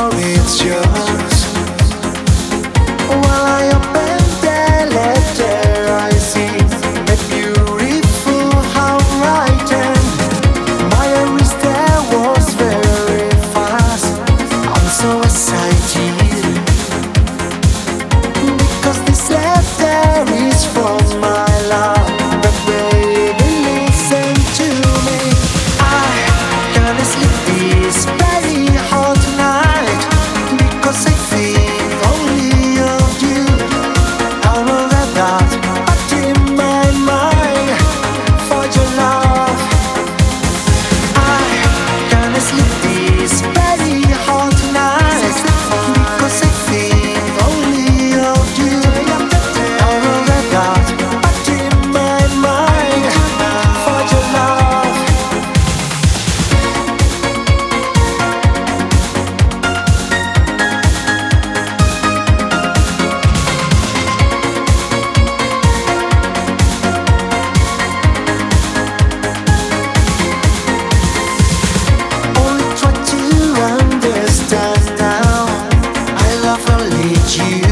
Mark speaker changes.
Speaker 1: so it's yours. While I open the letter, I see a beautiful handwriting. My wrist there was very fast. I'm so excited because this letter is from my love. But baby, listen to me. I can't sleep this very hot night because I think only of you. I know that but in my mind for your love. I can't sleep this very hot night because I think only of you. I know that but in my mind for your love. Only try to understand now. I love only you.